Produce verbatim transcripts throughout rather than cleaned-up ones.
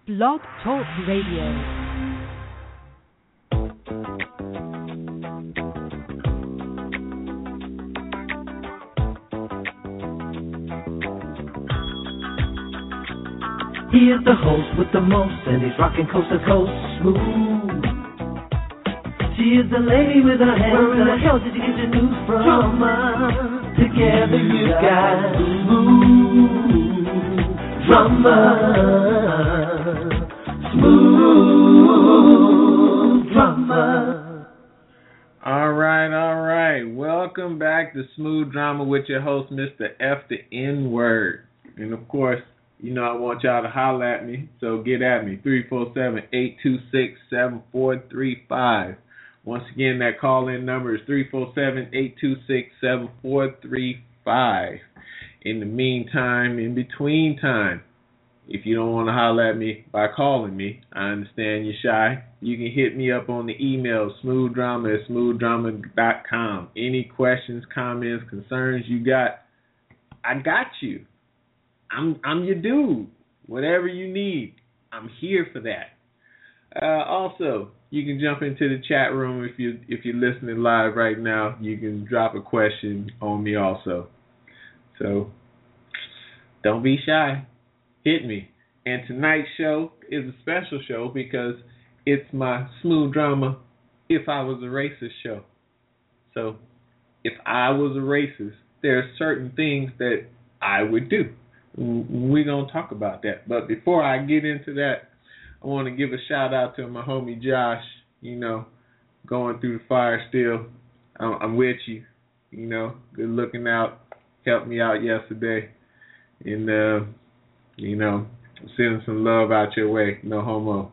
Blog Talk Radio. He is the host with the most, and he's rocking coast to coast smooth. She is the lady with her hands. Where in the hell did you get your news from? Drama. Together you got smooth drama. Smooth drama. All right, all right. Welcome back to Smooth Drama with your host, Mister F the N-Word. And of course, you know I want y'all to holler at me, so get at me. three four seven, eight two six, seven four three five. Once again, that call-in number is three four seven, eight two six, seven four three five. In the meantime, in between time, if you don't want to holler at me by calling me, I understand you're shy. You can hit me up on the email, smoothdrama at smoothdrama dot com. Any questions, comments, concerns you got, I got you. I'm I'm your dude. Whatever you need, I'm here for that. Uh, also, you can jump into the chat room if you if you're listening live right now. You can drop a question on me also. So don't be shy. Hit me. And tonight's show is a special show because it's my Smooth Drama If I Was a Racist show. So if I was a racist, there are certain things that I would do. We're going to talk about that. But before I get into that, I want to give a shout out to my homie Josh, you know, going through the fire still. I'm, I'm with you, you know, good looking out, helped me out yesterday. And, uh, you know, sending some love out your way, no homo,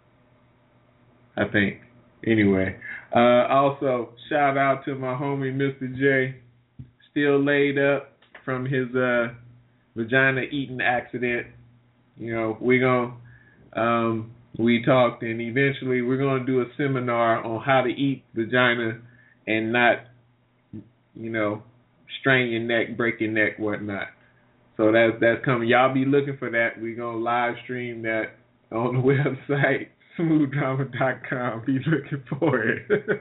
I think. Anyway, uh, also, shout out to my homie Mister J, still laid up from his, uh, vagina eating accident. You know, we're going to, um, we talked, and eventually we're going to do a seminar on how to eat vagina and not, you know, strain your neck, break your neck, whatnot. So that's, that's coming. Y'all be looking for that. We're going to live stream that on the website, smooth drama dot com. Be looking for it.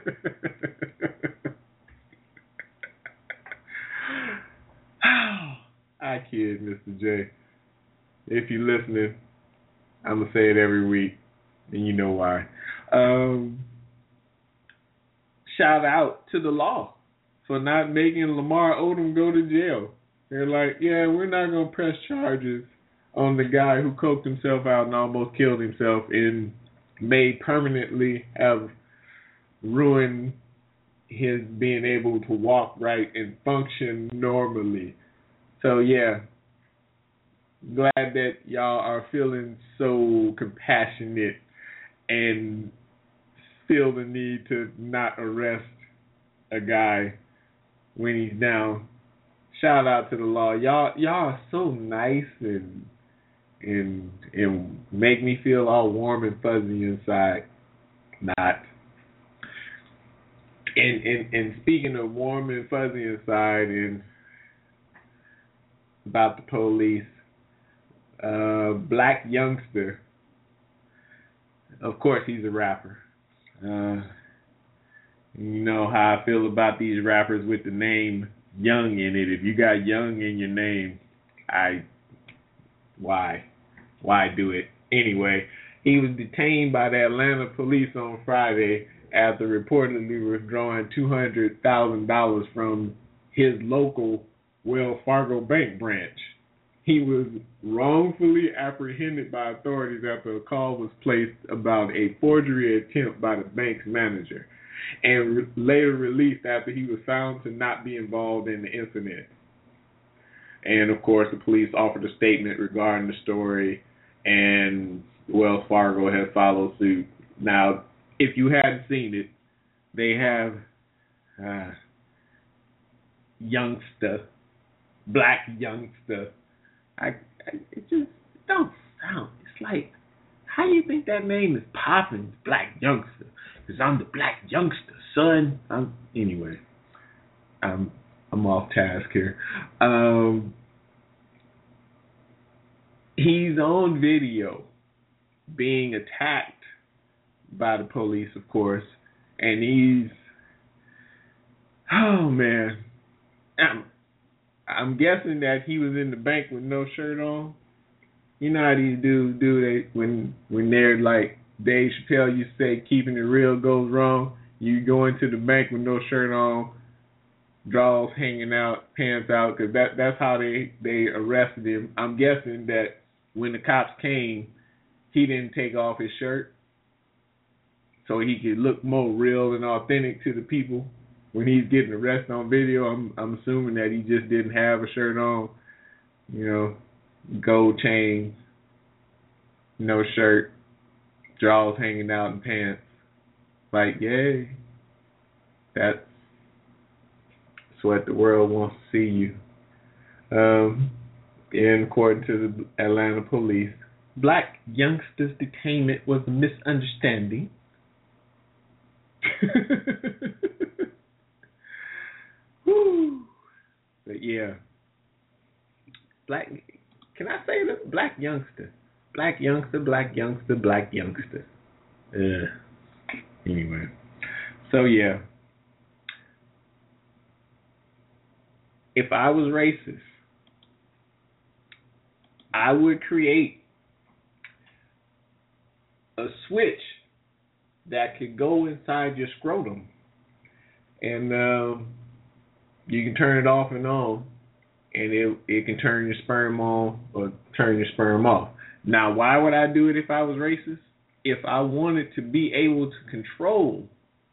I kid, Mister J. If you're listening, I'm going to say it every week, and you know why. Um, shout out to the law for not making Lamar Odom go to jail. They're like, yeah, we're not going to press charges on the guy who coked himself out and almost killed himself and may permanently have ruined his being able to walk right and function normally. So, yeah, glad that y'all are feeling so compassionate and feel the need to not arrest a guy when he's down. Shout out to the law. Y'all y'all are so nice and and and make me feel all warm and fuzzy inside. Not. And, and, and speaking of warm and fuzzy inside and about the police, uh, Black Youngster, of course he's a rapper. Uh, you know how I feel about these rappers with the name Young in it. If you got Young in your name, I, why? Why do it? Anyway, he was detained by the Atlanta police on Friday after reportedly withdrawing two hundred thousand dollars from his local Wells Fargo bank branch. He was wrongfully apprehended by authorities after a call was placed about a forgery attempt by the bank's manager, and re- later released after he was found to not be involved in the incident. And, of course, the police offered a statement regarding the story, and Wells Fargo has followed suit. Now, if you hadn't seen it, they have uh, Youngster, Black Youngster. I, I it just don't sound. It's like, how do you think that name is popping, Black Youngster? Because I'm the Black Youngster, son. I'm, anyway, I'm I'm off task here. Um, he's on video being attacked by the police, of course, and he's, oh man, I'm, I'm guessing that he was in the bank with no shirt on. You know how these dudes do, they when when they're like Dave Chappelle used to say, keeping it real goes wrong. You go into the bank with no shirt on, drawers hanging out, pants out, because that, that's how they, they arrested him. I'm guessing that when the cops came, he didn't take off his shirt so he could look more real and authentic to the people when he's getting arrested on video. I'm I'm assuming that he just didn't have a shirt on, you know, gold chains, no shirt, drawers hanging out and pants. Like, yay, that's what the world wants to see you. Um, and according to the Atlanta police, black youngster's detainment was a misunderstanding. Woo. But yeah, black. Can I say that? Black youngster, black youngster, black youngster, black youngster. Uh, anyway, so yeah. If I was racist, I would create a switch that could go inside your scrotum, and um, you can turn it off and on, and it it can turn your sperm on or turn your sperm off. Now, why would I do it if I was racist? If I wanted to be able to control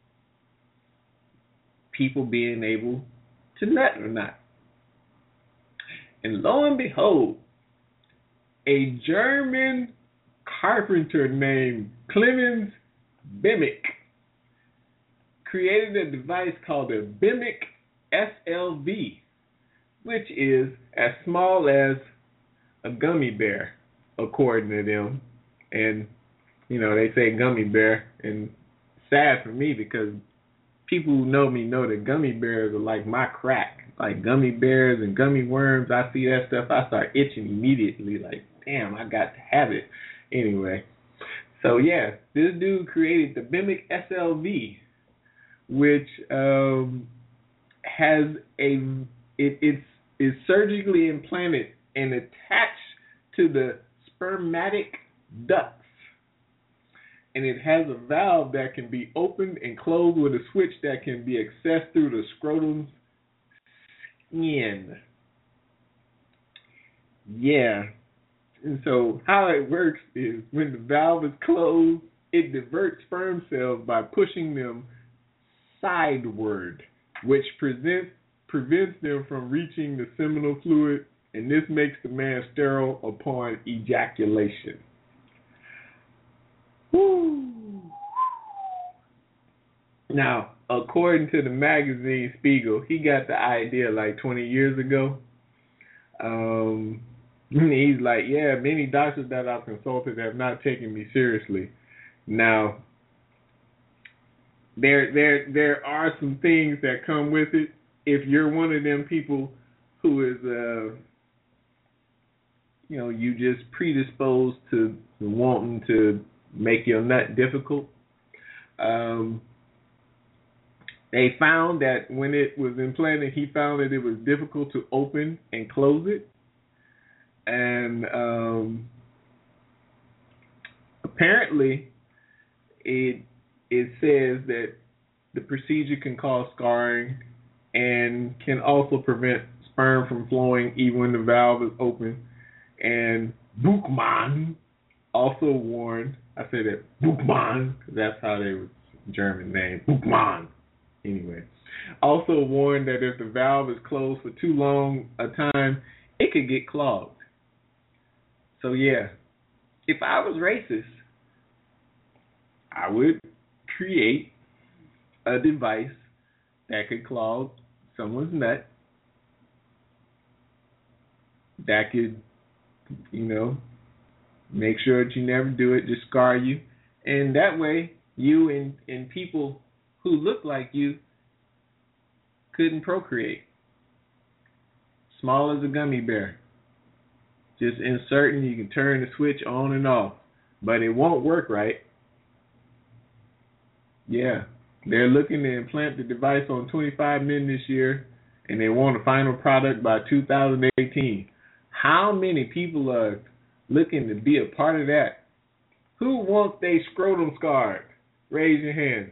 people being able to nut or not. And lo and behold, a German carpenter named Clemens Bimmick created a device called a Bimmick S L V, which is as small as a gummy bear, according to them. And, you know, they say gummy bear, and sad for me because people who know me know that gummy bears are like my crack. Like gummy bears and gummy worms, I see that stuff, I start itching immediately. Like, damn, I got to have it. Anyway, so yeah, this dude created the Bimmick S L V, which um, has a it, it's is surgically implanted and attached to the spermatic ducts, and it has a valve that can be opened and closed with a switch that can be accessed through the scrotum's skin. Yeah. And so how it works is when the valve is closed, it diverts sperm cells by pushing them sideward, which presents, prevents them from reaching the seminal fluid, and this makes the man sterile upon ejaculation. Woo. Now, according to the magazine Spiegel, he got the idea like twenty years ago. Um, he's like, yeah, many doctors that I've consulted have not taken me seriously. Now, there, there, there are some things that come with it. If you're one of them people who is, uh, you know, you just predisposed to wanting to make your nut difficult, um, they found that when it was implanted, he found that it was difficult to open and close it. And um, apparently, it it says that the procedure can cause scarring and can also prevent sperm from flowing even when the valve is open. And Buchmann also warned, I say that Buchmann, because that's how they were German name, Buchmann. Anyway, also warned that if the valve is closed for too long a time, it could get clogged. So yeah, if I was racist, I would create a device that could clog someone's nut, that could, you know, make sure that you never do it, just scar you, and that way you and, and people who look like you couldn't procreate. Small as a gummy bear. Just inserting, you can turn the switch on and off. but it won't work right. Yeah, they're looking to implant the device on twenty-five men this year, and they want a final product by two thousand eighteen. How many people are looking to be a part of that? Who wants their scrotum scarred? Raise your hand.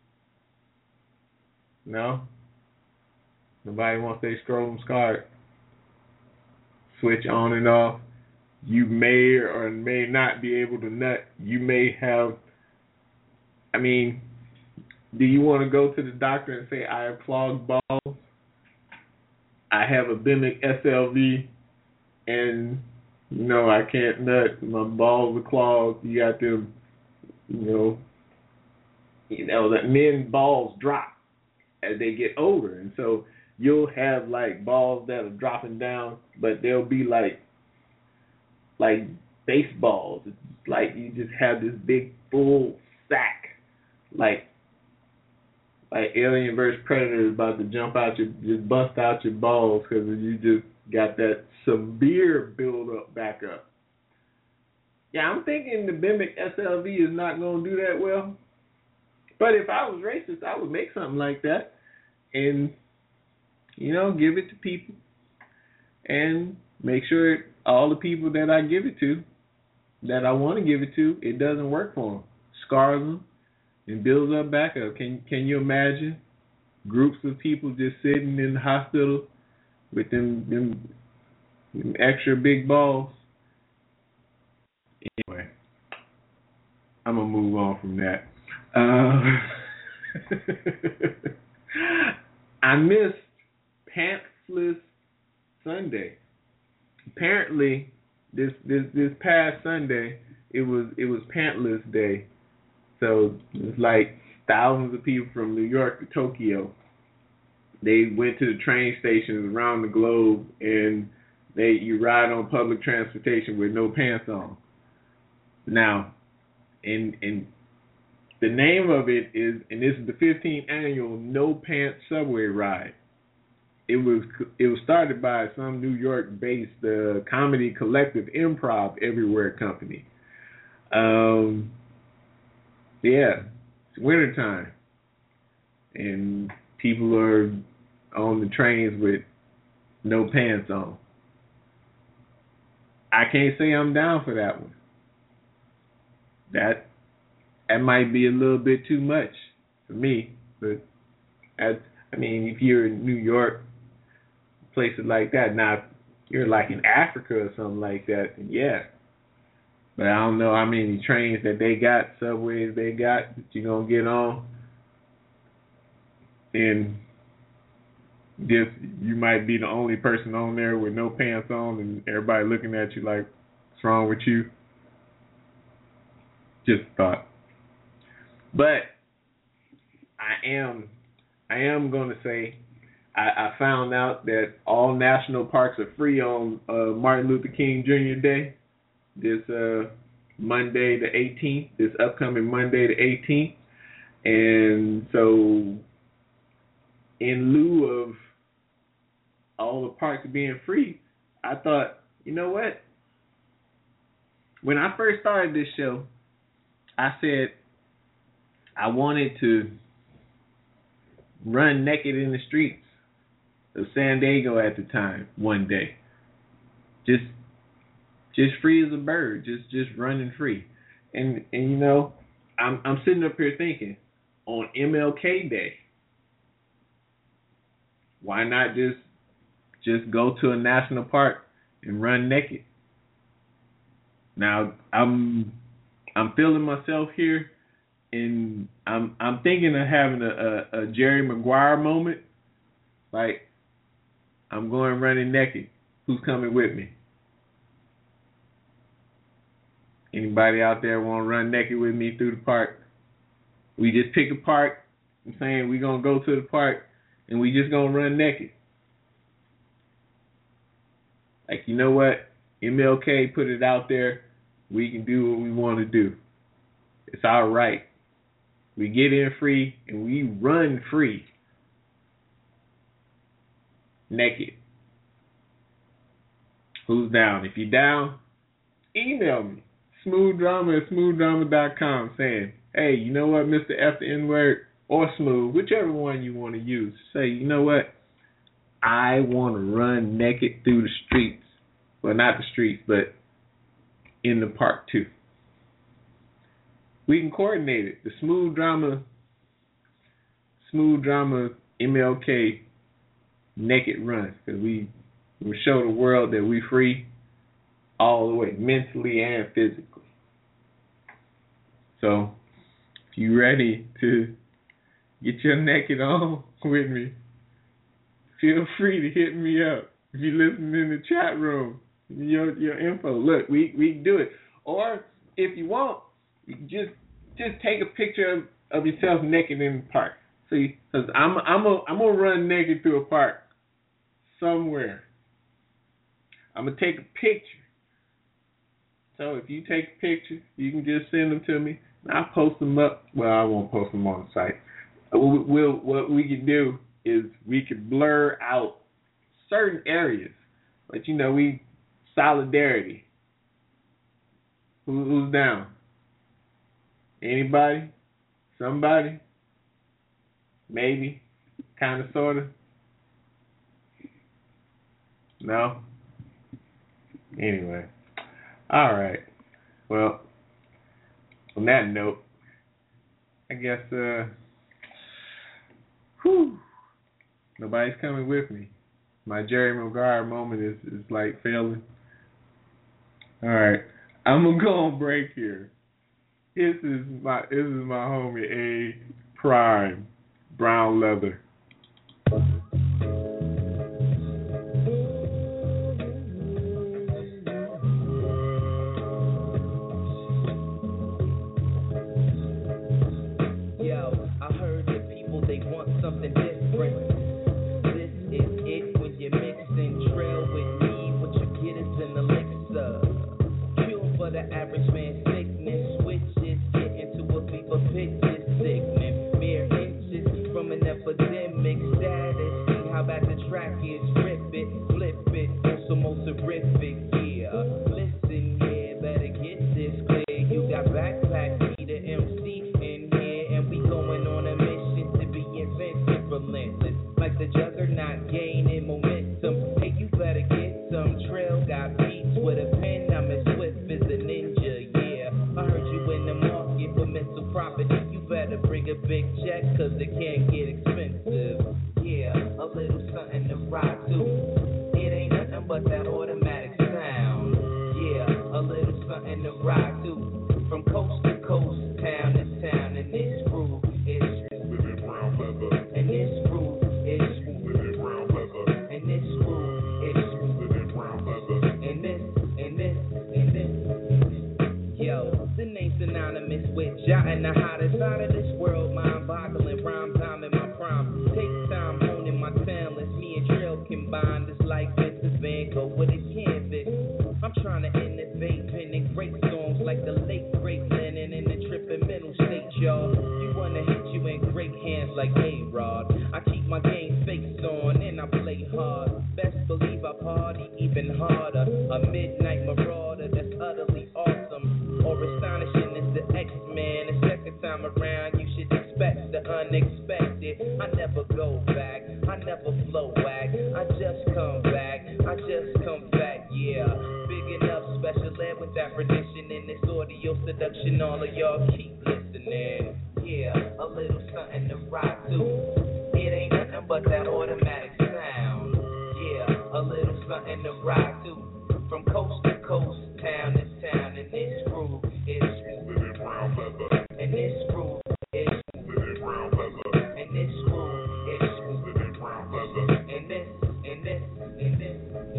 No? Nobody wants their scrotum scarred. Switch on and off. You may or may not be able to nut. You may have, I mean, do you want to go to the doctor and say, I have clogged balls? I have a Bemic S L V, and, you know, I can't nut. My balls are clogged. You got them, you know, you know, that men's balls drop as they get older. And so you'll have, like, balls that are dropping down, but they'll be like, like baseballs. It's like you just have this big full sack, like like Alien versus Predator is about to jump out your, just bust out your balls because you just got that severe build up back up. Yeah, I'm thinking the Bemic S L V is not going to do that well. But if I was racist, I would make something like that and, you know, give it to people and make sure all the people that I give it to, that I want to give it to, it doesn't work for them. Scars them and builds up back up. Can can you imagine groups of people just sitting in the hospital with them, them, them extra big balls? Anyway, I'm going to move on from that. Uh, I missed Pantsless Sunday. Apparently, this this this past Sunday, it was it was Pantless Day, so it's like thousands of people from New York to Tokyo. They went to the train stations around the globe, and they you ride on public transportation with no pants on. Now, in in the name of it is, and this is the fifteenth annual No Pants Subway Ride. It was it was started by some New York-based uh, comedy collective Improv Everywhere company. Um, yeah, it's wintertime, and people are on the trains with no pants on. I can't say I'm down for that one. That that might be a little bit too much for me, but I, I mean, if you're in New York, places like that. Now, if you're like in Africa or something like that, then yeah. But I don't know how many trains that they got, subways they got that you're going to get on. And just, you might be the only person on there with no pants on and everybody looking at you like, what's wrong with you? Just a thought. But I am, I am going to say, I, I found out that all national parks are free on uh, Martin Luther King Junior Day, this uh, Monday the eighteenth, this upcoming Monday the eighteenth. And so in lieu of all the parks being free, I thought, you know what? When I first started this show, I said I wanted to run naked in the streets of San Diego at the time, one day. Just just free as a bird, just just running free. And and you know, I'm I'm sitting up here thinking, on M L K Day, why not just just go to a national park and run naked? Now I'm I'm feeling myself here, and I'm I'm thinking of having a, a, a Jerry Maguire moment, like, I'm going running naked. Who's coming with me? Anybody out there want to run naked with me through the park? We just pick a park. I'm saying we're going to go to the park and we just going to run naked. Like, you know what? M L K put it out there. We can do what we want to do. It's our right. We get in free and we run free. Naked. Who's down? If you're down, email me. Smooth Drama at smooth drama dot com saying, hey, you know what, Mister F the N-word or Smooth, whichever one you want to use, say, you know what, I want to run naked through the streets. Well, not the streets, but in the park too. We can coordinate it. The Smooth Drama, Smooth Drama M L K naked run, because we will show the world that we free all the way, mentally and physically. So, if you ready to get your naked on with me, feel free to hit me up. If you're listening in the chat room, your your info. Look, we we can do it. Or if you want, you can just just take a picture of, of yourself naked in the park. See, because I'm I'm a, I'm gonna run naked through a park somewhere. I'm gonna take a picture. So if you take a picture, you can just send them to me. I'll post them up. Well, I won't post them on the site. We'll, we'll what we can do is we can blur out certain areas, but you know, we solidarity. Who, who's down? Anybody? Somebody? Maybe? Kind of, sort of? No? Anyway. All right. Well, on that note, I guess, uh, whew, nobody's coming with me. My Jerry Maguire moment is, is like failing. All right. I'm going to go on break here. This is my this is my homie A Prime, Brown Leather. Yo, I heard that people, they want something different. This is it when you're mixing trail with me. What you get is an elixir. Cure for the average man's sickness. Switches get into a fever pitch is sickening. Mere inches from an epidemic status. See how bad the track is. Rip it, flip it. Also most horrific, yeah. Listen, yeah, better get this clear. You got backpack, be the M C in here, and we going on a mission to be inventive, relentless. Like the juggernaut gaining momentum. Hey, you better get some trail. Got beats with a pen. I'm as swift as a ninja, yeah. I heard you in the market for mental property. You better bring a big check, cause it can get expensive. Yeah, a little something to ride to. It ain't nothing but that automatic sound. Yeah, a little something to ride to. From coast to coast, town to town, and this groove is smooth and brown leather. And this groove is smooth and brown leather. And this groove is smooth and brown leather. And this, and this, and this. Yo, the name's synonymous with jotting the hottest out of this world. Mind-boggling rhymes, I'm in my prime. Take time honing my talents. Me and Trill combined. It's like Vincent Van Gogh with his canvas. I'm trying to innovate, penning great songs like the late great Lennon in the tripping mental state, y'all. You wanna hit you in great hands like A-Rod. I keep my game face on and I play hard. Best believe I party even harder. A midnight marauder that's utterly awesome. Or astonishing is the X-Man. The second time around you should expect the unexpected. I never go back, I never flow back. I just come back, I just come back, yeah. Big enough, special ed with that tradition in this audio seduction. All of y'all keep listening. Yeah, a little something to rock to. It ain't nothing but that automatic sound. Yeah, a little something to rock to. From coast to coast, town to town, and this groove is smooth and brown leather. And this groove is smooth and brown leather. And this groove is smooth and brown leather. And this, and this, and this.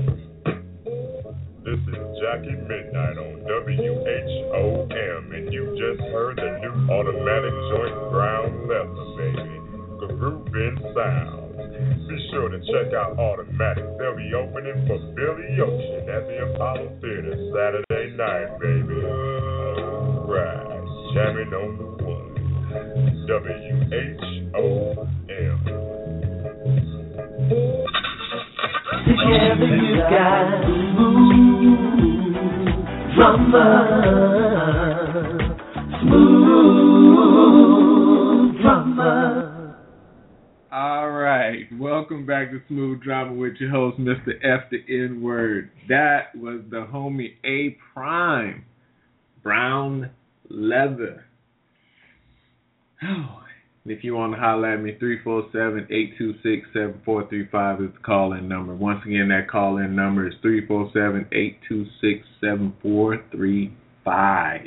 This is Jackie Midnight on W H O M, and you just heard the new automatic joint brown leather, baby. Groovin' sound. Be sure to check out Automatic. They'll be opening for Billy Ocean at the Apollo Theater Saturday night, baby. Alright, jamming on the one. W H O M. Together you got smooth drama. Smooth drama. All right, welcome back to Smooth Drama with your host, Mister F the N Word. That was the homie A Prime, Brown Leather. Oh, if you want to holler at me, three four seven, eight two six, seven four three five is the call-in number. Once again, that call-in number is three four seven, eight two six, seven four three five.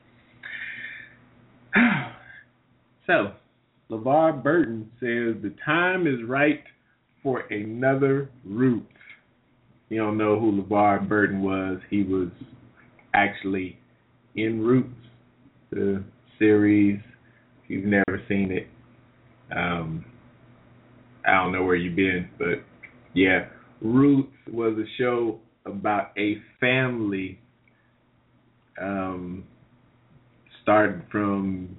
So, LeVar Burton says the time is right for another Roots. You don't know who LeVar Burton was. He was actually in Roots, the series. If you've never seen it, um, I don't know where you've been, but yeah, Roots was a show about a family um, starting from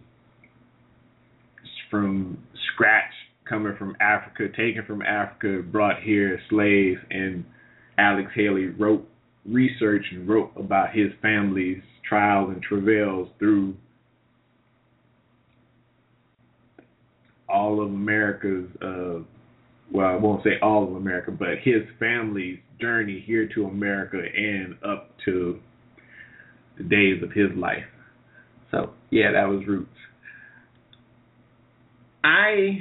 from scratch, coming from Africa, taken from Africa, brought here as slaves, and Alex Haley wrote research and wrote about his family's trials and travails through all of America's, uh, well, I won't say all of America, but his family's journey here to America and up to the days of his life. So, yeah, that was Roots. I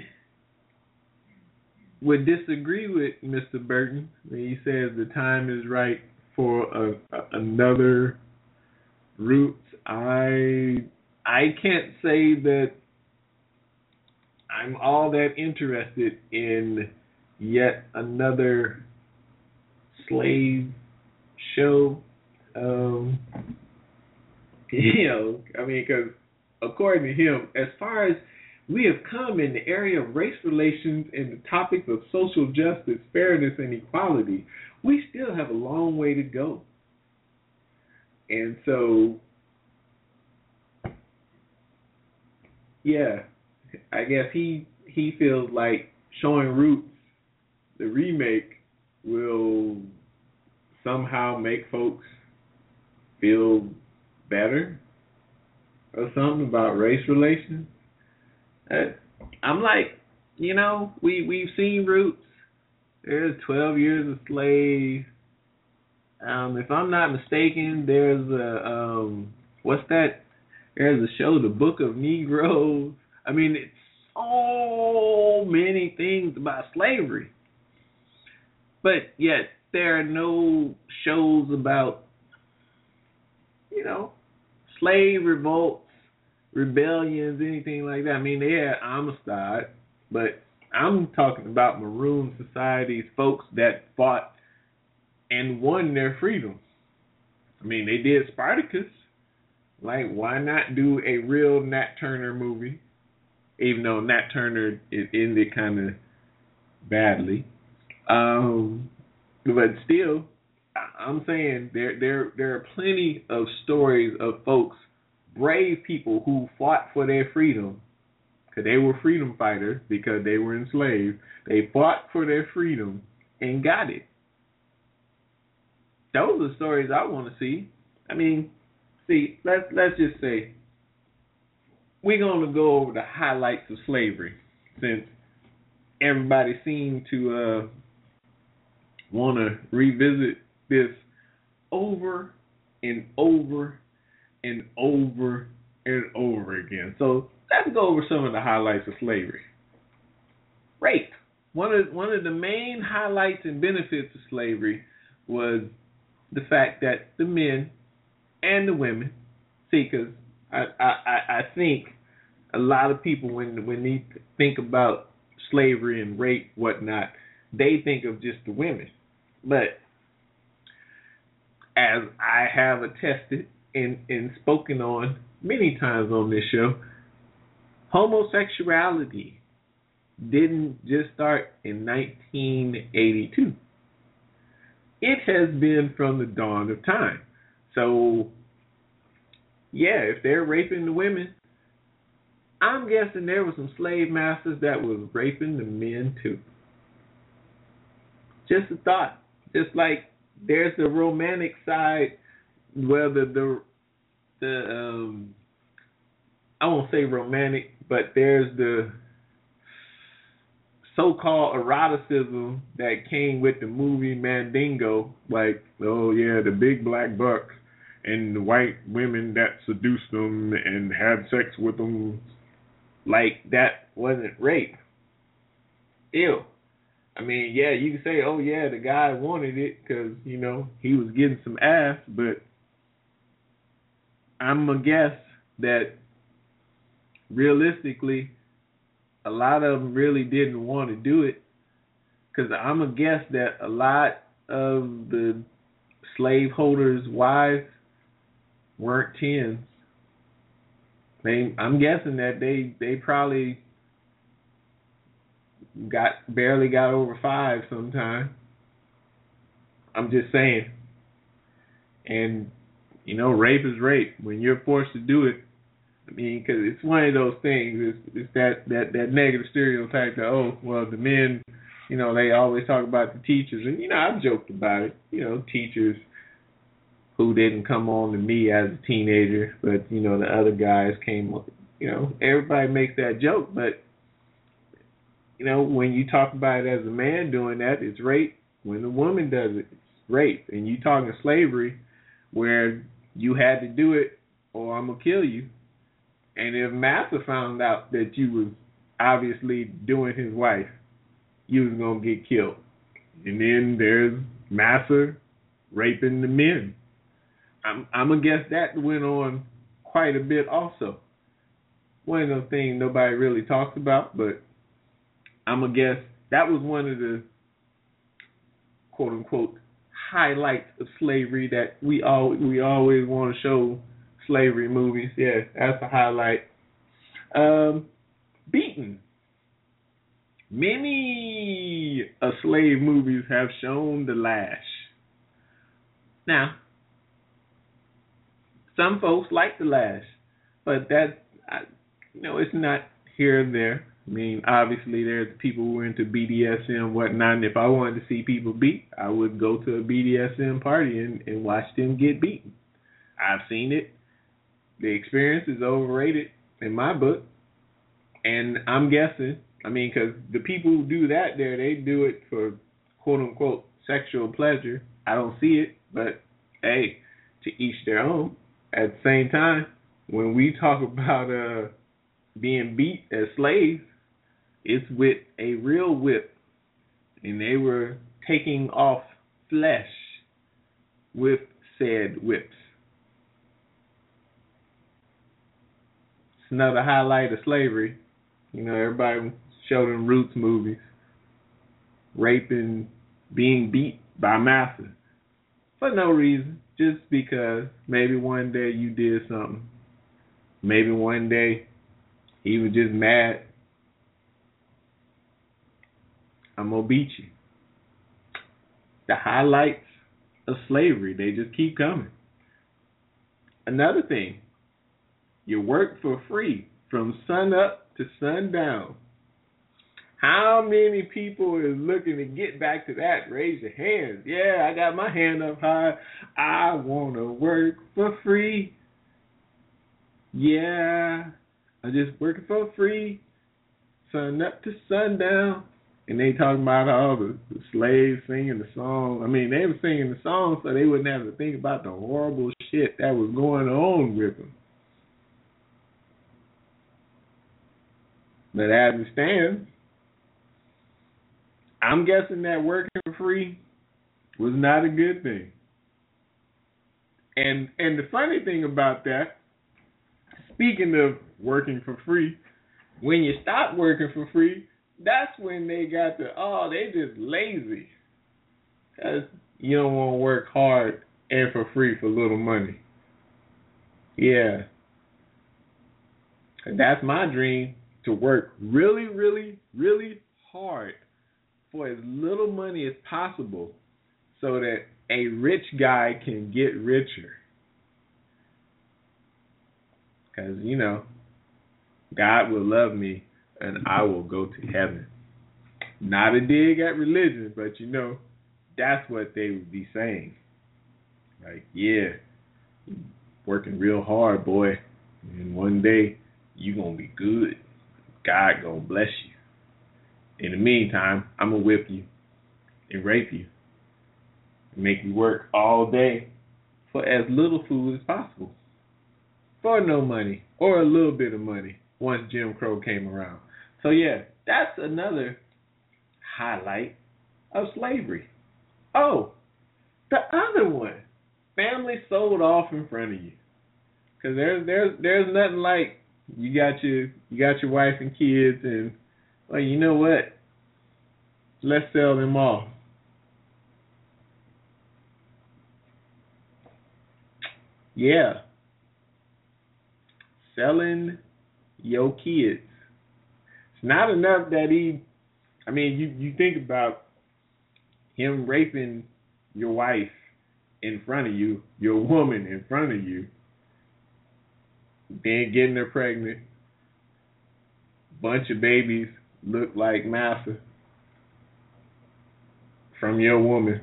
would disagree with Mister Burton when he says the time is right for a, a, another Roots. I I can't say that I'm all that interested in yet another slave show. Um, you know, I mean, because according to him, as far as we have come in the area of race relations and the topics of social justice, fairness, and equality, we still have a long way to go. And so, yeah, I guess he he feels like showing Roots, the remake, will somehow make folks feel better or something about race relations. Uh, I'm like, you know, we, we've seen Roots. There's twelve Years a Slave. Um, if I'm not mistaken, there's a, um, what's that? There's a show, The Book of Negroes. I mean, it's so many things about slavery. But yet, there are no shows about, you know, slave revolts, rebellions, anything like that. I mean, they had Amistad, but I'm talking about maroon societies, folks that fought and won their freedom. I mean, they did Spartacus. Like, why not do a real Nat Turner movie? Even though Nat Turner it ended kind of badly. Um, but still, I'm saying there there there are plenty of stories of folks, brave people who fought for their freedom, because they were freedom fighters, because they were enslaved. They fought for their freedom and got it. Those are stories I want to see. I mean, see, let's let's just say we're going to go over the highlights of slavery, since everybody seemed to uh, want to revisit this over and over and over and over again. So let's go over some of the highlights of slavery. Rape. One of one of the main highlights and benefits of slavery was the fact that the men and the women, see, because I, I, I think a lot of people, when when they think about slavery and rape, whatnot, they think of just the women. But as I have attested and, and spoken on many times on this show, homosexuality didn't just start in nineteen eighty-two. It has been from the dawn of time. So, yeah, if they're raping the women, I'm guessing there were some slave masters that was raping the men too. Just a thought. Just like there's the romantic side well, the the the um, I won't say romantic, but there's the so-called eroticism that came with the movie Mandingo, like, oh yeah, the big black buck and the white women that seduced them and had sex with them, like that wasn't rape. Ew. I mean, yeah, you can say, oh yeah, the guy wanted it because, you know, he was getting some ass, but I'm gonna guess that realistically, a lot of them really didn't want to do it, because I'm going to guess that a lot of the slaveholders' wives weren't tens. They, I'm guessing that they, they probably got barely got over five sometime. I'm just saying. And, you know, rape is rape. When you're forced to do it, I mean, because it's one of those things. It's, it's that, that, that negative stereotype that, oh, well, the men, you know, they always talk about the teachers. And, you know, I've joked about it. You know, teachers who didn't come on to me as a teenager, but, you know, the other guys came on. You know, everybody makes that joke. But, you know, when you talk about it as a man doing that, it's rape. When a woman does it, it's rape. And you talking slavery where you had to do it or I'm going to kill you. And if Massa found out that you was obviously doing his wife, you was going to get killed. And then there's Massa raping the men. I'm, I'm going to guess that went on quite a bit also. One of those things nobody really talks about, but I'm going to guess that was one of the quote-unquote highlights of slavery that we all we always want to show slavery movies. Yeah, that's a highlight. Um, beaten. Many of slave movies have shown the lash. Now, some folks like the lash, but that, I, you know, it's not here and there. I mean, obviously, there's people who are into B D S M and whatnot, and if I wanted to see people beat, I would go to a B D S M party and, and watch them get beaten. I've seen it. The experience is overrated in my book, and I'm guessing, I mean, because the people who do that there, they do it for quote-unquote sexual pleasure. I don't see it, but hey, to each their own. At the same time, when we talk about uh, being beat as slaves, it's with a real whip, and they were taking off flesh with said whips. It's another highlight of slavery. You know, everybody showed them Roots movies, raping, being beat by massa for no reason, just because maybe one day you did something. Maybe one day he was just mad. I'm gonna beat you. The highlights of slavery, they just keep coming. Another thing, you work for free from sun up to sundown. How many people is looking to get back to that? Raise your hands. Yeah, I got my hand up high. I want to work for free. Yeah, I'm just working for free. Sun up to sundown. And they talking about all the, the slaves singing the song. I mean, they were singing the song so they wouldn't have to think about the horrible shit that was going on with them. But as it stands, I'm guessing that working for free was not a good thing. And and the funny thing about that, speaking of working for free, when you stop working for free, that's when they got the, oh, they just lazy. Because you don't want to work hard and for free for little money. Yeah. And that's my dream, to work really, really, really hard for as little money as possible so that a rich guy can get richer. Because, you know, God will love me and I will go to heaven. Not a dig at religion, but, you know, that's what they would be saying. Like, yeah, working real hard, boy. And one day, you going to be good. God going to bless you. In the meantime, I'm going to whip you and rape you and make you work all day for as little food as possible. For no money or a little bit of money once Jim Crow came around. So, yeah, that's another highlight of slavery. Oh, the other one. Family sold off in front of you. Because there's, there's, there's nothing like you got your you got your wife and kids and, well, you know what? Let's sell them off. Yeah. Selling your kids. It's not enough that he, I mean, you, you think about him raping your wife in front of you, your woman in front of you, then getting her pregnant, bunch of babies look like Massa from your woman.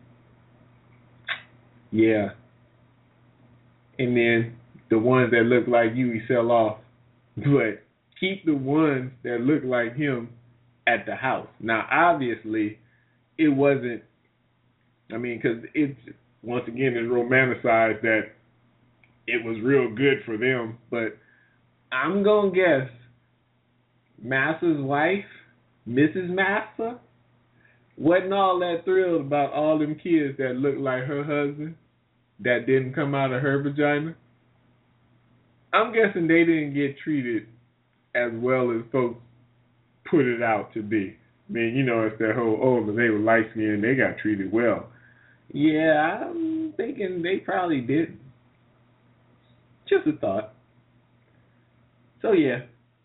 Yeah. And then the ones that look like you, he sell off. But keep the ones that look like him at the house. Now, obviously, it wasn't, I mean, because it's, once again, it's romanticized that it was real good for them. But I'm going to guess Massa's wife, Missus Massa, wasn't all that thrilled about all them kids that looked like her husband that didn't come out of her vagina. I'm guessing they didn't get treated as well as folks put it out to be. I mean, you know, it's that whole, oh, but they were light-skinned, they got treated well. Yeah, I'm thinking they probably didn't. Just a thought. So, yeah.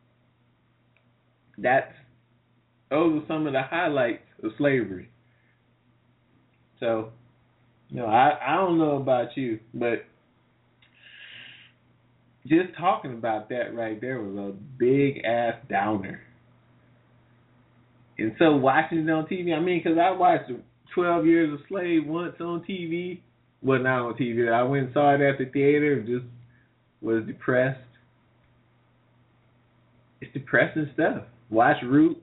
That's, those are some of the highlights of slavery. So, you know, I, I don't know about you, but just talking about that right there was a big ass downer. And so watching it on T V, I mean, because I watched twelve Years a Slave once on T V. Well, not on T V. I went and saw it at the theater and just was depressed. It's depressing stuff. Watch Roots.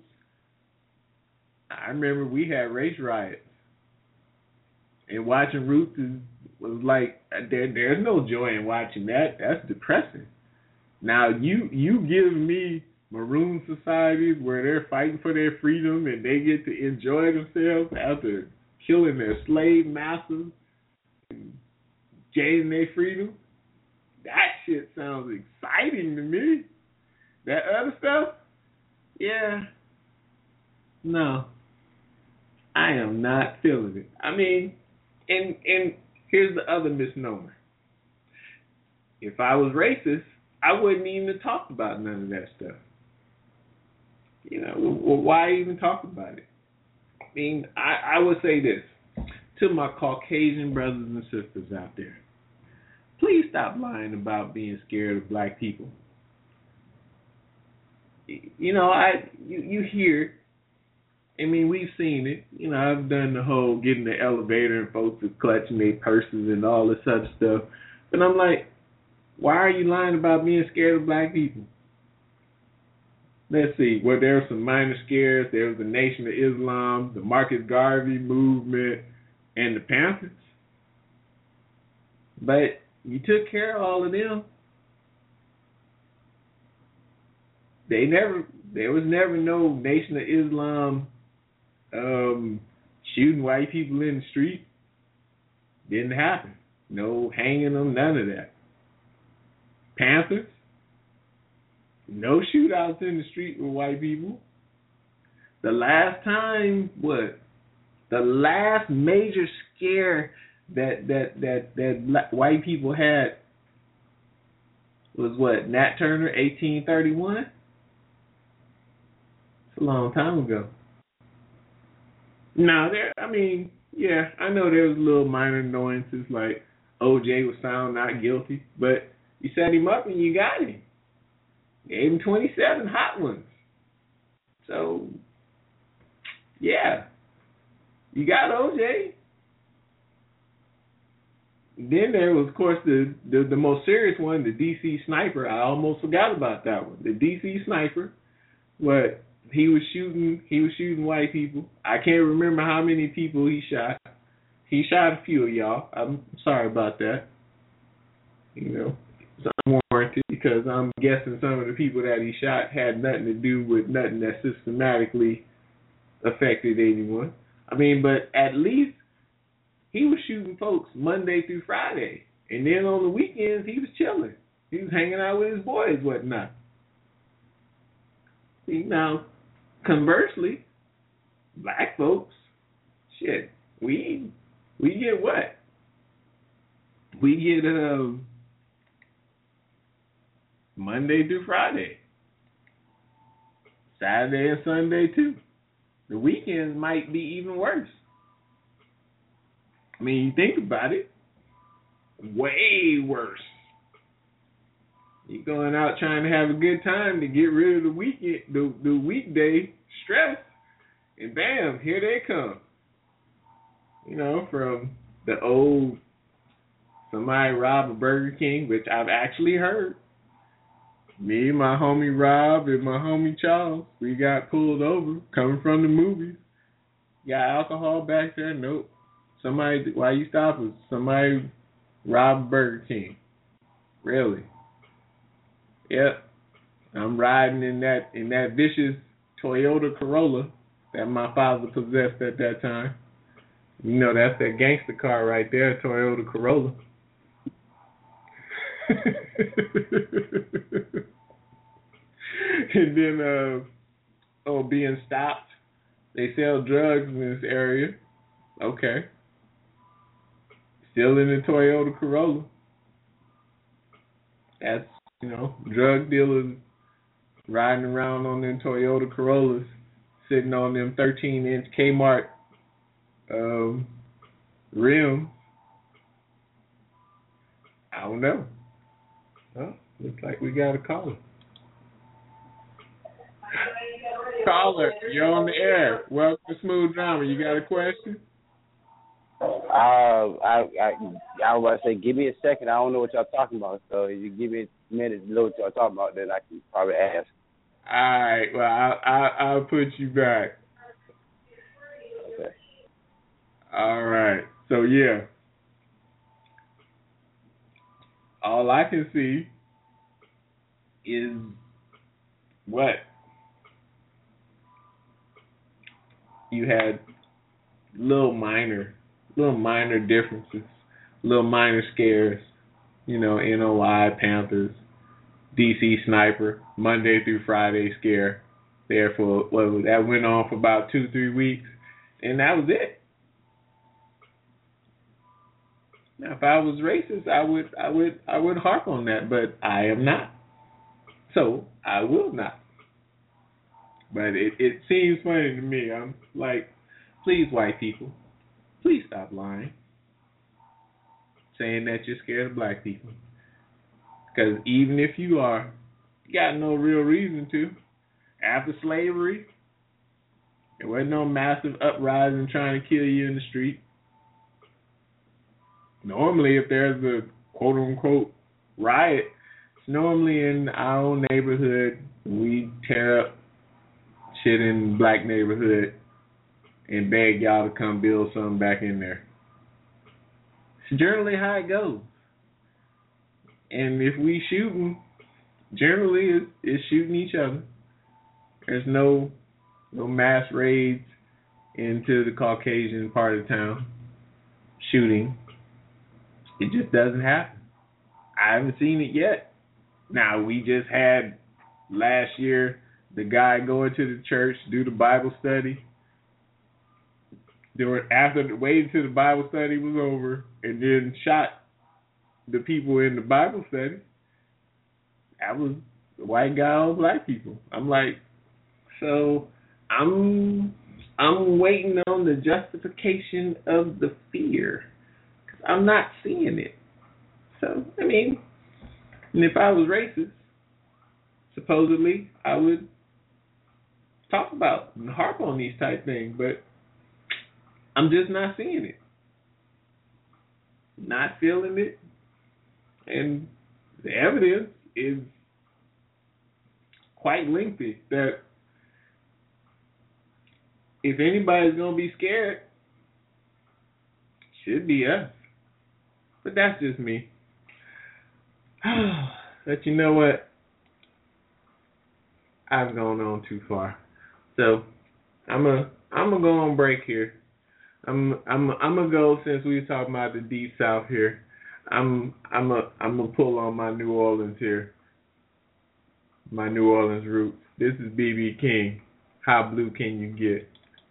I remember we had race riots. And watching Roots is, was like, there, there's no joy in watching that. That's depressing. Now, you you give me maroon societies where they're fighting for their freedom and they get to enjoy themselves after killing their slave masters and gaining their freedom. That shit sounds exciting to me. That other stuff, yeah, no, I am not feeling it. I mean, and and here's the other misnomer. If I was racist, I wouldn't even have talked about none of that stuff. You know, well, why even talk about it? I mean, I, I would say this to my Caucasian brothers and sisters out there. Please stop lying about being scared of black people. You know, I you, you hear, I mean, we've seen it. You know, I've done the whole getting the elevator and folks are clutching their purses and all this other stuff. But I'm like, why are you lying about being scared of black people? Let's see. Well, there were some minor scares. There was the Nation of Islam, the Marcus Garvey movement, and the Panthers. But you took care of all of them. They never. There was never no Nation of Islam um, shooting white people in the street. Didn't happen. No hanging them. None of that. Panthers. No shootouts in the street with white people. The last time, what? The last major scare that that that that black, white people had was what? Nat Turner, eighteen thirty-one. It's a long time ago. Now there, I mean, yeah, I know there was little minor annoyances like O J was found not guilty, but you set him up and you got him. Gave him twenty-seven hot ones. So, yeah. You got O J. then there was, of course, the, the the most serious one, the D C sniper. I almost forgot about that one. The D C sniper. What he was shooting, he was shooting white people. I can't remember how many people he shot. He shot a few of y'all. I'm sorry about that. You know, it's unwarranted because I'm guessing some of the people that he shot had nothing to do with nothing that systematically affected anyone. I mean, but at least he was shooting folks Monday through Friday. And then on the weekends, he was chilling. He was hanging out with his boys, whatnot. See, now, conversely, black folks, shit, we we get what? We get um, Monday through Friday. Saturday and Sunday, too. The weekends might be even worse. I mean, you think about it, way worse. You're going out trying to have a good time to get rid of the weekend, the, the weekday stress, and bam, here they come. You know, from the old somebody robbed a Burger King, which I've actually heard. Me, my homie Rob, and my homie Charles, we got pulled over coming from the movies. Got alcohol back there? Nope. Somebody, why you stop us? Somebody robbed Burger King. Really? Yep. I'm riding in that in that vicious Toyota Corolla that my father possessed at that time. You know, that's that gangster car right there, Toyota Corolla. And then, uh, oh, being stopped. They sell drugs in this area. Okay. Still in the Toyota Corolla. That's, you know, drug dealers riding around on them Toyota Corollas, sitting on them thirteen inch Kmart um, rims. I don't know. Well, looks like we got a caller. Caller, you're on the air. Welcome to Smooth Drama. You got a question? Uh, I, I, I was about to say, give me a second. I don't know what y'all talking about. So if you give me a minute to know what y'all talking about, then I can probably ask. All right. Well, I, I, I'll put you back. Okay. All right. So, yeah. All I can see is what? You had little minor, little minor differences, little minor scares, you know, N O I, Panthers, D C Sniper, Monday through Friday scare. Therefore, well, that went on for about two, three weeks, and that was it. Now, if I was racist, I would, I would, I would harp on that, but I am not, so I will not. But it, it seems funny to me. I'm like, please, white people, please stop lying, saying that you're scared of black people. Because even if you are, you got no real reason to. After slavery, there wasn't no massive uprising trying to kill you in the street. Normally, if there's a quote-unquote riot, it's normally in our own neighborhood. We tear up shit in the black neighborhood and beg y'all to come build something back in there. It's generally how it goes. And if we shooting, generally it's, it's shooting each other. There's no no mass raids into the Caucasian part of town shooting. It just doesn't happen. I haven't seen it yet. Now, we just had last year the guy going to the church, do the Bible study. There were, after waiting till the Bible study was over, and then shot the people in the Bible study. That was the white guy on black people. I'm like, so I'm I'm waiting on the justification of the fear, because I'm not seeing it. So I mean, and if I was racist, supposedly I would talk about and harp on these type things, but I'm just not seeing it. not feeling it. And the evidence is quite lengthy that if anybody's going to be scared, it should be us. But that's just me. But you know what? I've gone on too far. So I'm a I'm gonna go on break here. I'm I'm I'm gonna go, since we were talking about the Deep South here. I'm I'm a I'm gonna pull on my New Orleans here. My New Orleans roots. This is B B King. How blue can you get?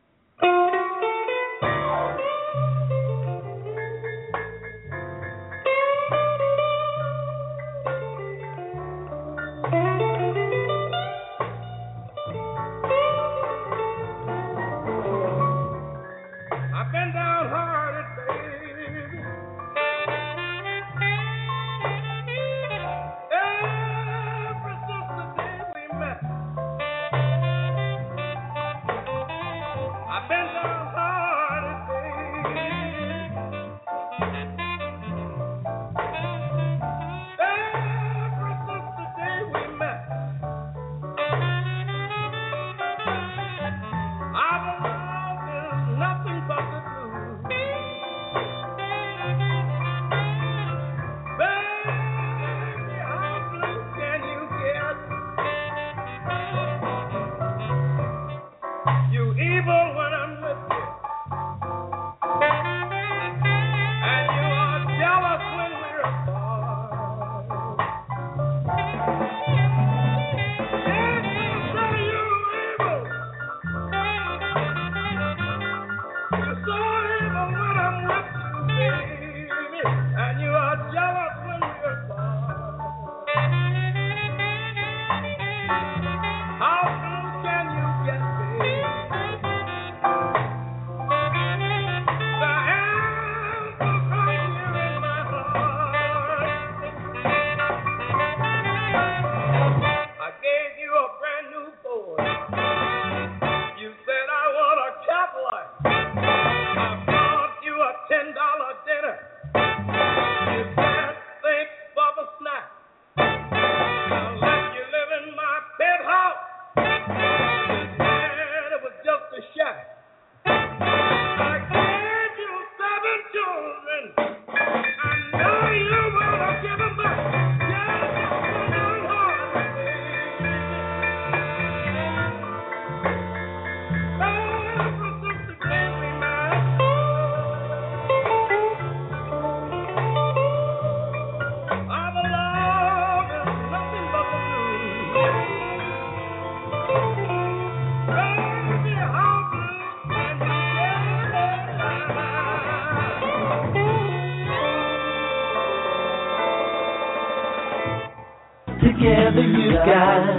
Together you got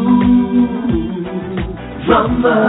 smooth drama,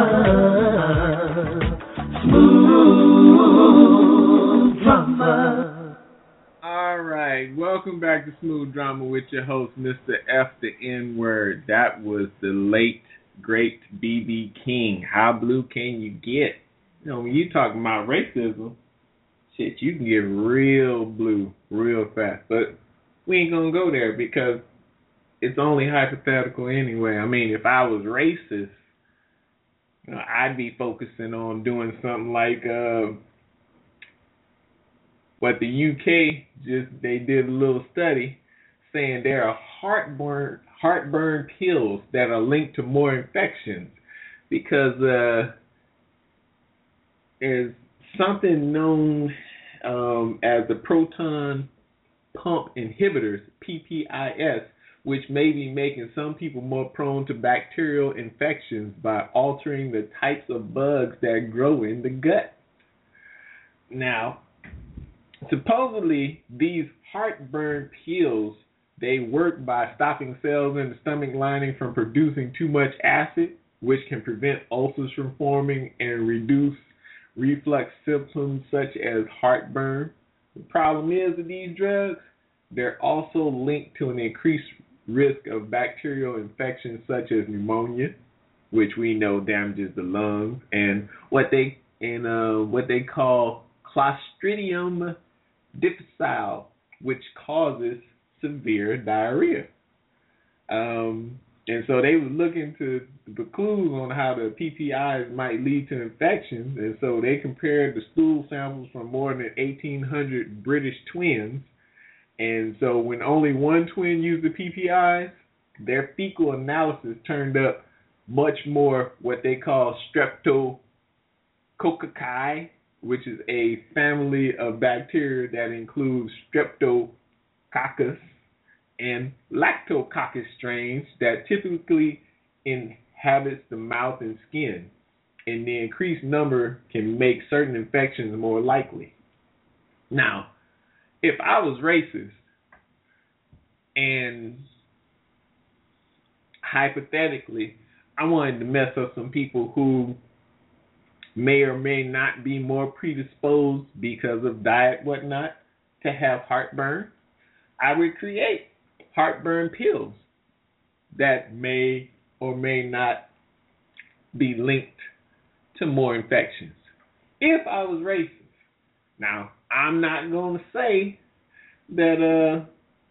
smooth drama. All right, welcome back to Smooth Drama with your host, Mister F the N-Word. That was the late, great B B King. How blue can you get? You know, when you talking about racism, shit, you can get real blue real fast. But we ain't gonna go there because it's only hypothetical anyway. I mean, if I was racist, you know, I'd be focusing on doing something like uh, what the U K just, they did a little study saying there are heartburn heartburn pills that are linked to more infections because uh, there's something known um, as the proton pump inhibitors, P P I S, which may be making some people more prone to bacterial infections by altering the types of bugs that grow in the gut. Now, supposedly, these heartburn pills, they work by stopping cells in the stomach lining from producing too much acid, which can prevent ulcers from forming and reduce reflux symptoms such as heartburn. The problem is with these drugs, they're also linked to an increased risk of bacterial infections such as pneumonia, which we know damages the lungs, and what they and uh, what they call Clostridium difficile, which causes severe diarrhea. Um, and so they were looking to the clues on how the P P Is might lead to infections, and so they compared the stool samples from more than eighteen hundred British twins. And so when only one twin used the P P Is, their fecal analysis turned up much more what they call streptococci, which is a family of bacteria that includes streptococcus and lactococcus strains that typically inhabits the mouth and skin. And the increased number can make certain infections more likely. Now, if I was racist and hypothetically I wanted to mess up some people who may or may not be more predisposed because of diet, whatnot, to have heartburn, I would create heartburn pills that may or may not be linked to more infections. If I was racist. Now, I'm not going to say that uh,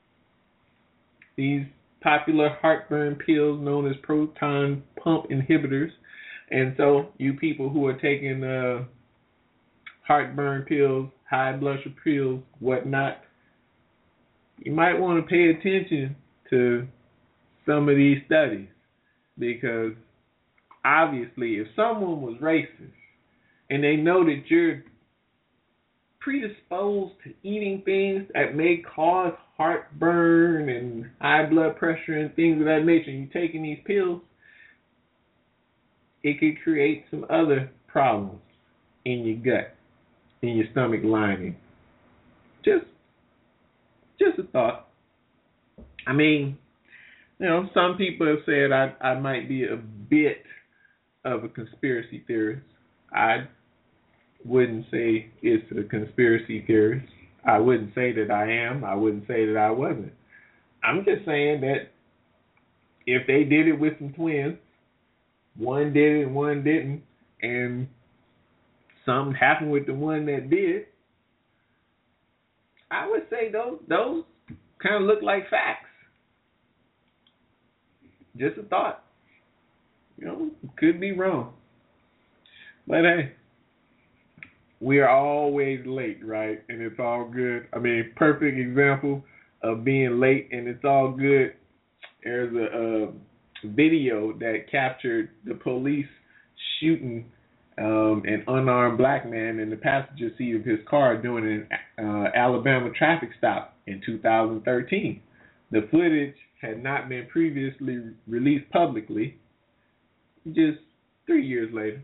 these popular heartburn pills known as proton pump inhibitors, and so you people who are taking uh, heartburn pills, high blood pressure pills, whatnot, you might want to pay attention to some of these studies, because obviously if someone was racist and they know that you're predisposed to eating things that may cause heartburn and high blood pressure and things of that nature, and you're taking these pills, it could create some other problems in your gut, in your stomach lining. Just, just a thought. I mean, you know, some people have said I, I might be a bit of a conspiracy theorist. I wouldn't say it's a conspiracy theorist. I wouldn't say that I am. I wouldn't say that I wasn't. I'm just saying that if they did it with some twins, one did it and one didn't, and something happened with the one that did, I would say those those kind of look like facts. Just a thought. You know, could be wrong. But hey, we are always late, right? And it's all good. I mean, perfect example of being late and it's all good. There's a, a video that captured the police shooting um, an unarmed black man in the passenger seat of his car during an uh, Alabama traffic stop in two thousand thirteen. The footage had not been previously released publicly, just three years later.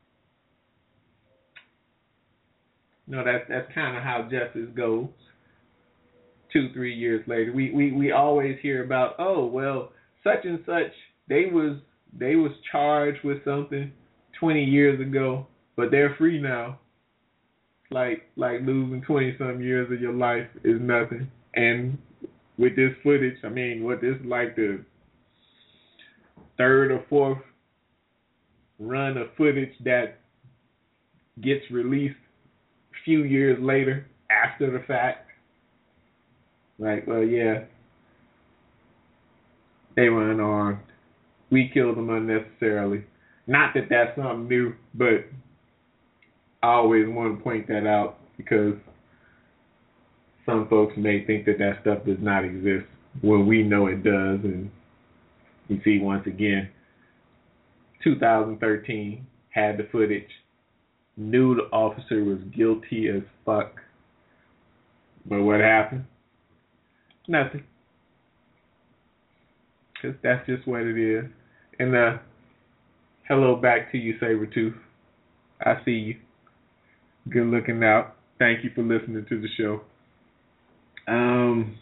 No, that's that's kind of how justice goes. Two, three years later, we, we we always hear about, oh well, such and such, they was they was charged with something twenty years ago, but they're free now. Like like losing twenty some years of your life is nothing. And with this footage, I mean, what this is like the third or fourth run of footage that gets released a few years later after the fact. Like, well, yeah, they were unarmed. We killed them unnecessarily. Not that that's something new, but I always want to point that out because some folks may think that that stuff does not exist when we know it does. And you see, once again, two thousand thirteen had the footage, knew the officer was guilty as fuck. But what happened? Nothing. Because that's just what it is. And uh, hello back to you, Sabretooth. I see you. Good looking out. Thank you for listening to the show. Um,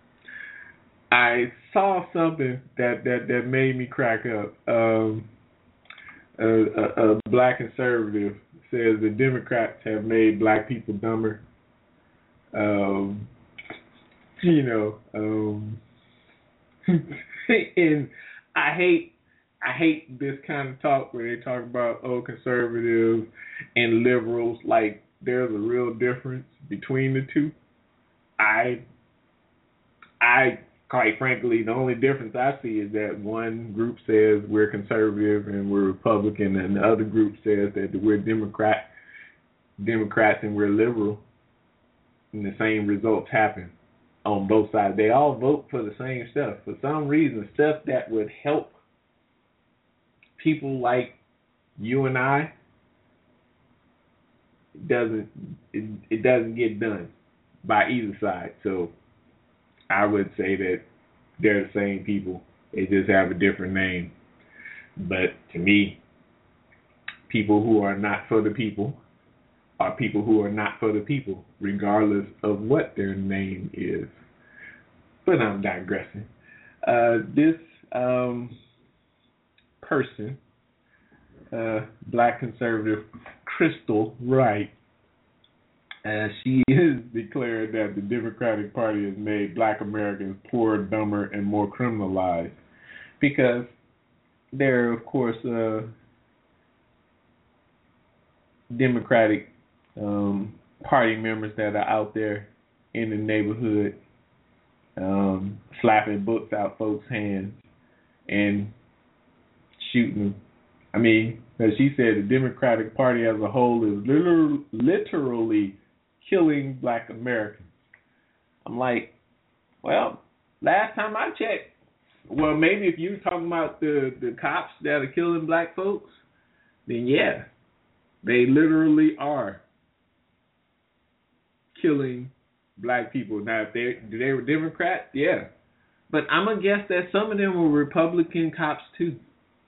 I saw something that, that, that made me crack up. Um, a, a, a black conservative says the Democrats have made black people dumber. Um, you know, um, and I hate I hate this kind of talk where they talk about, oh, conservatives and liberals, like there's a real difference between the two. I, I quite frankly, the only difference I see is that one group says we're conservative and we're Republican, and the other group says that we're Democrat, Democrats and we're liberal, and the same results happen on both sides. They all vote for the same stuff. For some reason, stuff that would help people like you and I doesn't it, it doesn't get done by either side. So I would say that they're the same people. They just have a different name. But to me, people who are not for the people are people who are not for the people, regardless of what their name is. But I'm digressing. Uh, this um, person, uh, black conservative Crystal Wright, uh, she has declared that the Democratic Party has made black Americans poorer, dumber, and more criminalized because there are, of course, uh, Democratic um, Party members that are out there in the neighborhood um, slapping books out folks' hands and shooting them. I mean, as she said, the Democratic Party as a whole is literally, literally killing black Americans. I'm like, well, last time I checked, well, maybe if you're talking about the, the cops that are killing black folks, then yeah, they literally are killing black people. Now, if they they were Democrats, yeah. But I'm going to guess that some of them were Republican cops, too.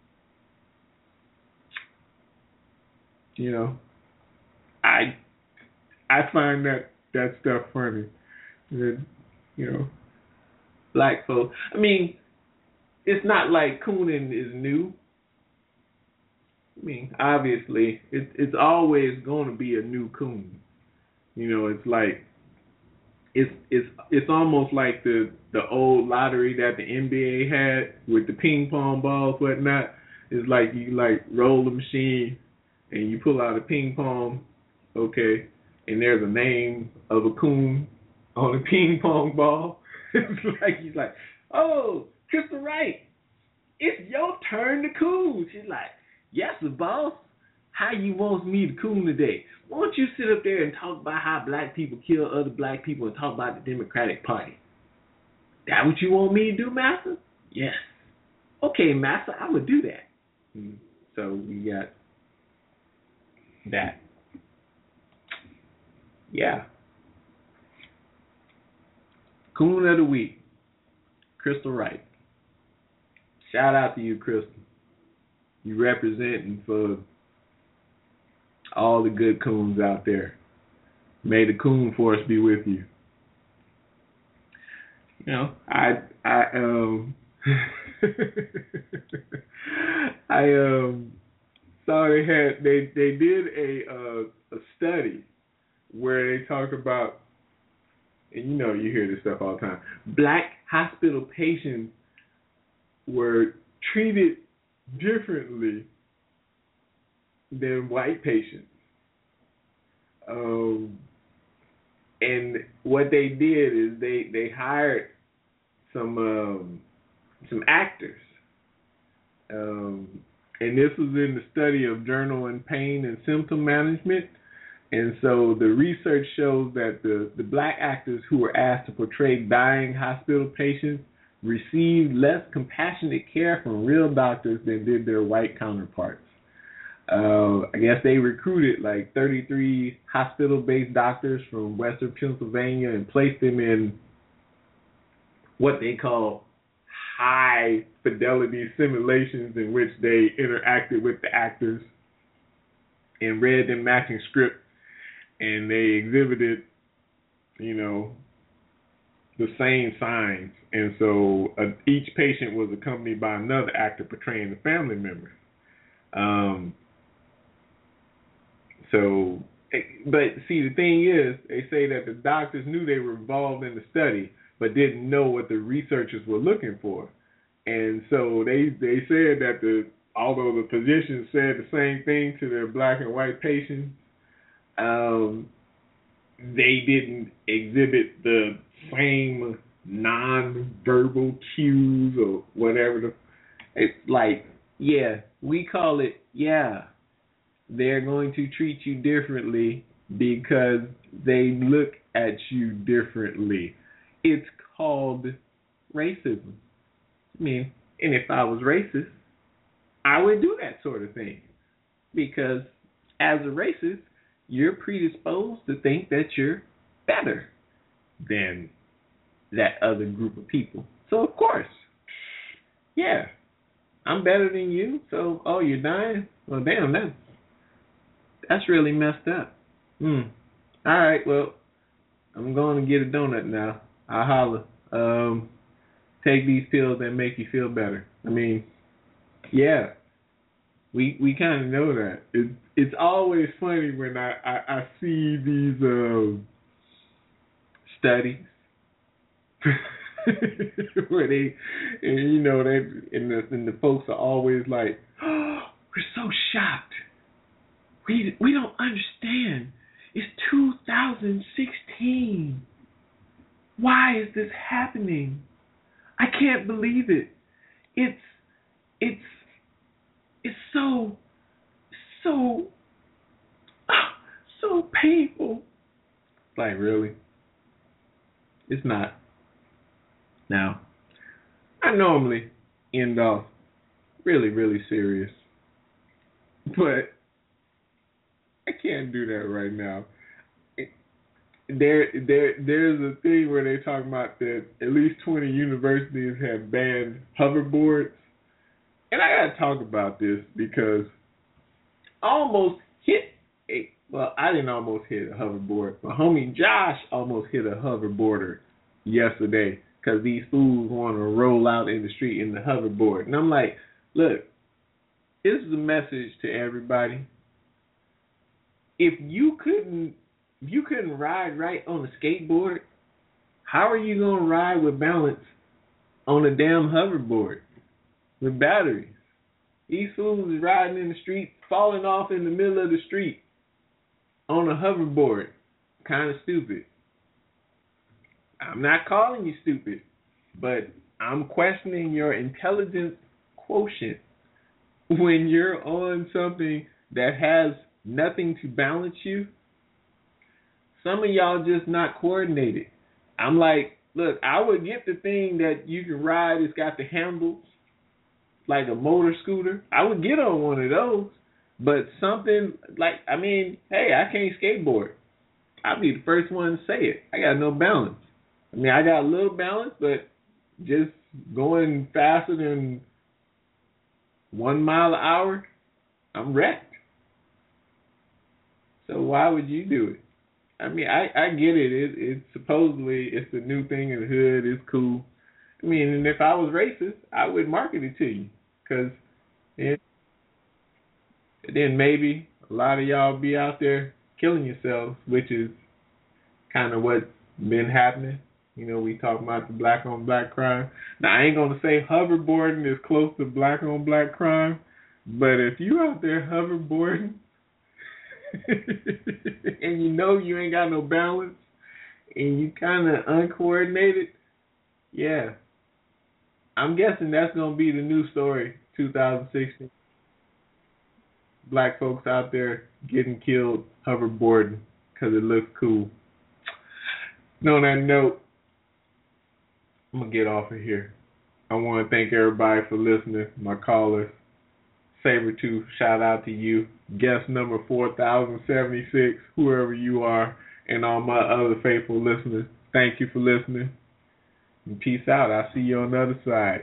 You know, I I find that, that stuff funny. That, you know, black folks. I mean, it's not like cooning is new. I mean, obviously, it, it's always going to be a new coon. You know, it's like it's it's it's almost like the the old lottery that the N B A had with the ping pong balls, whatnot. It's like you like roll the machine and you pull out a ping pong, okay, and there's a name of a coon on a ping pong ball. It's like he's like, oh, Crystal Wright, it's your turn to coon. She's like, yes, the boss. How you want me to coon today? Why don't you sit up there and talk about how black people kill other black people and talk about the Democratic Party? That what you want me to do, Master? Yes. Okay, Master, I would do that. Mm, so we got that. Yeah. Coon of the week, Crystal Wright. Shout out to you, Crystal. You representing for all the good coons out there. May the coon force be with you. You know, I I um I um saw they had they they did a uh, a study where they talk about, and you know you hear this stuff all the time, black hospital patients were treated differently than white patients. Um, and what they did is they, they hired some um, some actors. Um, and this was in the study of journal and pain and symptom management. And so the research shows that the, the black actors who were asked to portray dying hospital patients received less compassionate care from real doctors than did their white counterparts. Uh, I guess they recruited like thirty-three hospital-based doctors from Western Pennsylvania and placed them in what they call high-fidelity simulations in which they interacted with the actors and read them matching scripts, and they exhibited, you know, the same signs. And so uh, each patient was accompanied by another actor portraying the family member. Um, so, but see, the thing is, they say that the doctors knew they were involved in the study, but didn't know what the researchers were looking for. And so they they said that the although the physicians said the same thing to their black and white patients, um, they didn't exhibit the same non-verbal cues or whatever. The, it's like, yeah, we call it, yeah, they're going to treat you differently because they look at you differently. It's called racism. I mean, and if I was racist, I would do that sort of thing. Because as a racist, you're predisposed to think that you're better than that other group of people. So, of course, yeah, I'm better than you. So, oh, you're dying? Well, damn, that's, that's really messed up. Hmm. All right, well, I'm going to get a donut now. I'll holler. Um, take these pills that make you feel better. I mean, yeah. We we kind of know that. It, it's always funny when I, I, I see these um, studies where they, and you know, they and the, and the folks are always like, oh, we're so shocked. We we don't understand. It's two thousand sixteen. Why is this happening? I can't believe it. It's it's. It's so, so, so painful. Like, really? It's not. Now, I normally end off really, really serious. But I can't do that right now. There, there, there's a thing where they talk about that at least twenty universities have banned hoverboards. And I got to talk about this because I almost hit a, well, I didn't almost hit a hoverboard. My homie Josh almost hit a hoverboarder yesterday because these fools want to roll out in the street in the hoverboard. And I'm like, look, this is a message to everybody. If you couldn't, if you couldn't ride right on a skateboard, how are you going to ride with balance on a damn hoverboard? With batteries. These fools is riding in the street, falling off in the middle of the street on a hoverboard. Kind of stupid. I'm not calling you stupid, but I'm questioning your intelligence quotient when you're on something that has nothing to balance you. Some of y'all just not coordinated. I'm like, look, I would get the thing that you can ride. It's got the handles, like a motor scooter. I would get on one of those, but something like, I mean, hey, I can't skateboard. I'll be the first one to say it. I got no balance. I mean, I got a little balance, but just going faster than one mile an hour, I'm wrecked. So why would you do it? I mean, I, I get it. it. It's supposedly, it's the new thing in the hood. It's cool. I mean, and if I was racist, I would market it to you. Because then maybe a lot of y'all be out there killing yourselves, which is kind of what's been happening. You know, we talk about the black on black crime. Now, I ain't going to say hoverboarding is close to black on black crime, but if you out there hoverboarding and you know you ain't got no balance and you kind of uncoordinated, yeah. I'm guessing that's going to be the new story, two thousand sixteen. Black folks out there getting killed hoverboarding because it looks cool. And on that note, I'm going to get off of here. I want to thank everybody for listening, my callers. Sabertooth, shout out to you. Guest number four thousand seventy-six, whoever you are, and all my other faithful listeners, thank you for listening. And peace out. I'll see you on the other side.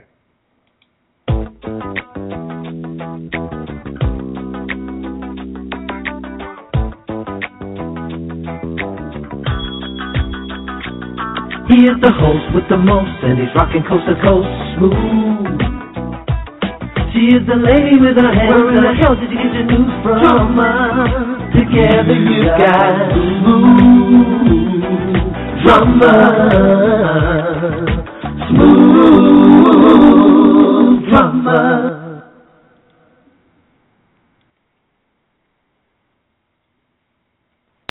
He is the host with the most, and he's rocking coast to coast smooth. She is the lady with her hands. Where in the hell did you get your news from? Drama. Together you got smooth drama.